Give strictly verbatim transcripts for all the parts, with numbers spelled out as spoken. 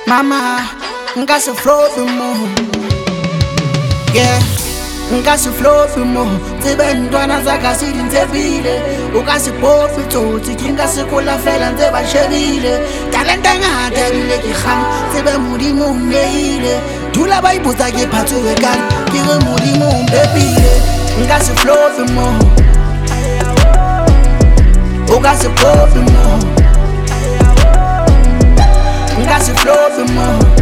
Mama, nka se float mo. Yeah, nka se float mo. Tsebe ntwana tsa ka se di ntsebile. O ka se popi tsotsi, ke nka se kola fela ntse ba shebile. Talenta ngata ebile ke kgang, tsebe Modimo o nnehile. Dula ba ipotsa ke phatsuwe kae, ke re Modimo o mpepile. Nka se float mo. O ka se popi mo. Nka se float mo.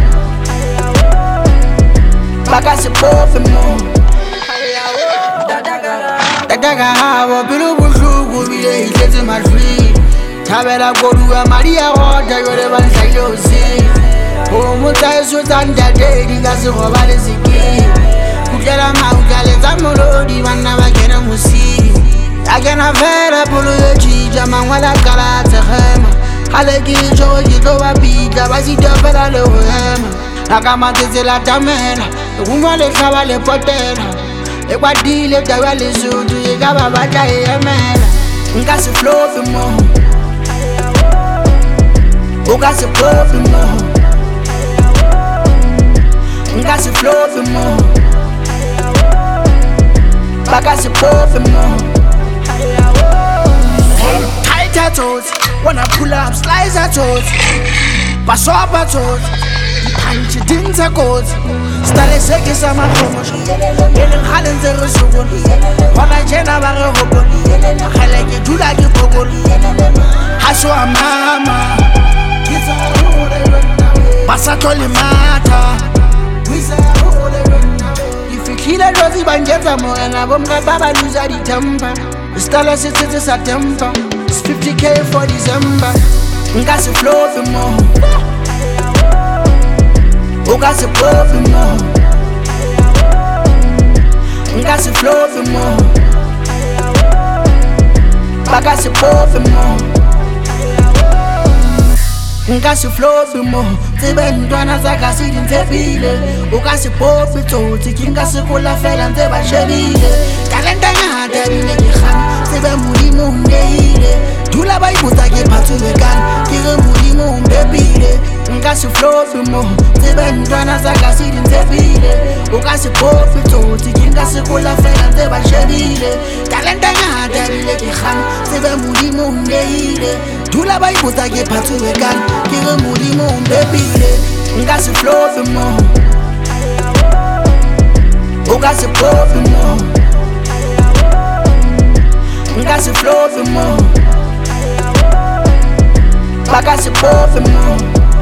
Baka se popi mo. Dadaka habo bilu buhluku bile ihlezi madri. Thabela koduwa Maria hoda yole banhlaylosi. Umutsa isutanda dedi ngase ngoba leziki. Kutlela mawukale zamolodi bana bakena musi. Akena vela bulu yejija mangwala kala tsema. Hale ki jo ki to ba bidla ba si tofela le hema. Nakama tsela tamela, uma le hlaba le potela. Ekwadile dawa le sutu e ka ba batla e emela. Nka se float mo. O ka se pop mo. Nka se float mo. Baka se pop mo. Tighter toes, wanna pull up, slice at toes. Pass up at toes, punch it in the coat. Stale seke sama promotion, yeleng halen zero sugon. Wana jena bare hobon, hele ke dula ke pokol. Haso mama, pasa tole mata. Ifikile rozi bangetsa moena bomka baba luza di temper. Stala setse sa temper. It's fifty K for December. Nka se float mo. O ka se pop mo. Nka se float mo. Baka se pop mo. Nka se float mo. Tsebe ntwana tsa ka se di ntsebile. O ka se popi tsotsi, ke nka se kola fela ntse ba shebile. Talenta ngata ebile ke kgang, tsebe Modimo o nnehile. Dula ba ipotsa ke phatsuwe kae, ke re Modimo o mpepile. Nka se float mo. Tsebe ntwana tsa ka se di ntsebile. O ka se popi tsotsi, ke nka se kola fela ntse ba shebile. Talenta ngata ebile ke kgang, tsebe Modimo o nnehile. Dula ba ipotsa ke phatsuwe kae, ke re Modimo o mpepile. Nka se float mo. O ka se popi mo. Nka se float mo. Baka se popi mo.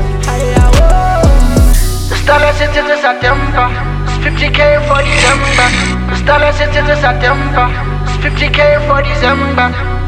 Stala setse sa temper. It's fifty K for December. Stala setse sa temper. It's fifty K for December.